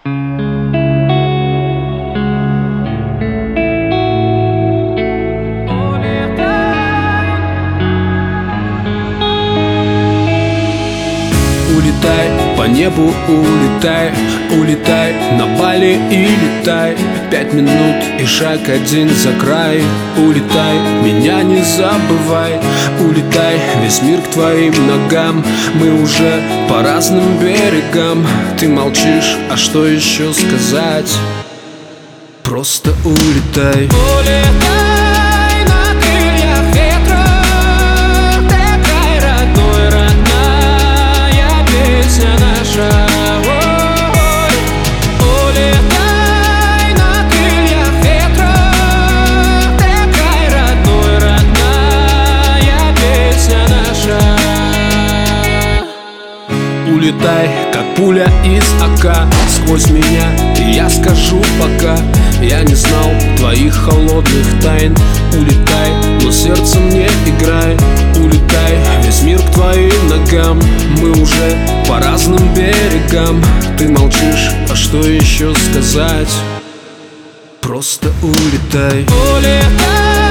Улетай по небу, улетай, улетай на Бали и летай. 5 минут и шаг один за край. Улетай, меня не забывай. Улетай, весь мир к твоим ногам. Мы уже по разным берегам. Ты молчишь, а что еще сказать? Просто улетай. Улетай на крыльях ветра, такая родной, родная песня наша. Ой, улетай на крыльях ветра, такая родной, родная песня наша. Улетай, как пуля из АК, сквозь меня, и я скажу пока. Я не знал твоих холодных тайн. Улетай, но сердцем не играй. Улетай, весь мир к твоим ногам. Мы уже по разным берегам. Ты молчишь, а что еще сказать? Просто улетай. Улетай